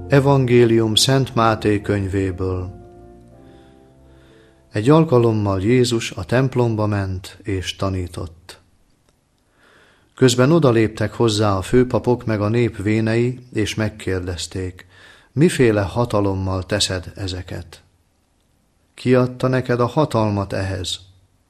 Evangélium Szent Máté könyvéből. Egy alkalommal Jézus a templomba ment és tanított. Közben odaléptek hozzá a főpapok meg a nép vénei, és megkérdezték, miféle hatalommal teszed ezeket? Ki adta neked a hatalmat ehhez?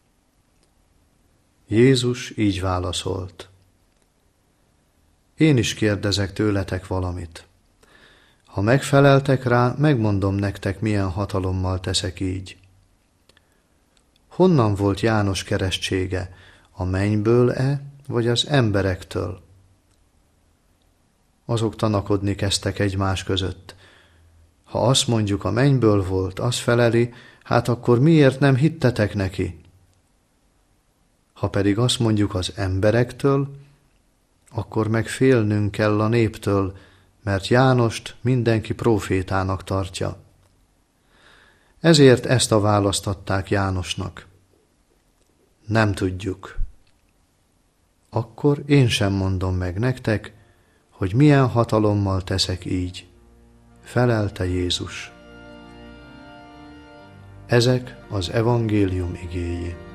Jézus így válaszolt. Én is kérdezek tőletek valamit. Ha megfeleltek rá, megmondom nektek, milyen hatalommal teszek így. Honnan volt János keresztsége? A mennyből-e, vagy az emberektől? Azok tanakodni kezdtek egymás között. Ha azt mondjuk, a mennyből volt, az feleli, hát akkor miért nem hittetek neki? Ha pedig azt mondjuk az emberektől, akkor meg félnünk kell a néptől, mert Jánost mindenki prófétának tartja. Ezért ezt a választ adták Jánosnak. Nem tudjuk. Akkor én sem mondom meg nektek, hogy milyen hatalommal teszek így, felelte Jézus. Ezek az evangélium igéi.